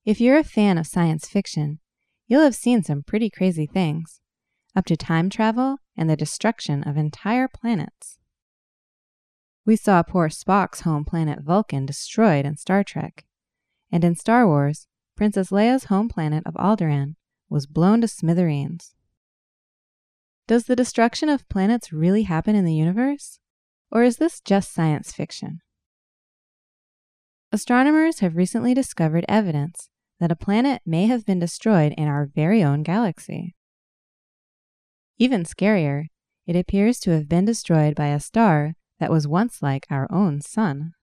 If you're a fan of science fiction, you'll have seen some pretty crazy things, up to time travel and the destruction of entire planets. We saw poor Spock's home planet Vulcan destroyed in Star Trek, and in Star Wars, Princess Leia's home planet of Alderaan was blown to smithereens. Does the destruction of planets really happen in the universe, or is this just science fiction? Astronomers have recently discovered evidence that a planet may have been destroyed in our very own galaxy. Even scarier, it appears to have been destroyed by a star that was once like our own sun.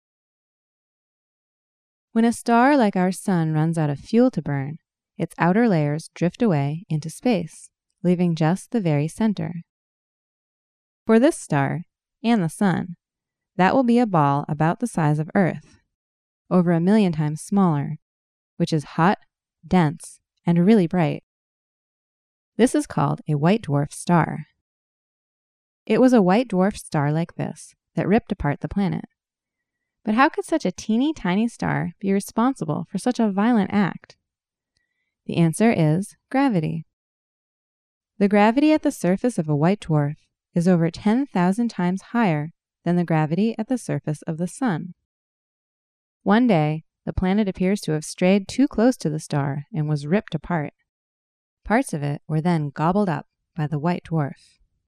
When a star like our sun runs out of fuel to burn, its outer layers drift away into space, leaving just the very center. For this star, and the sun, that will be a ball about the size of Earth, over 1 million times smaller, which is hot, dense, and really bright. This is called a white dwarf star. It was a white dwarf star like this that ripped apart the planet. But how could such a teeny tiny star be responsible for such a violent act? The answer is gravity. The gravity at the surface of a white dwarf is over 10,000 times higher than the gravity at the surface of the sun. One day, the planet appears to have strayed too close to the star and was ripped apart. Parts of it were then gobbled up by the white dwarf.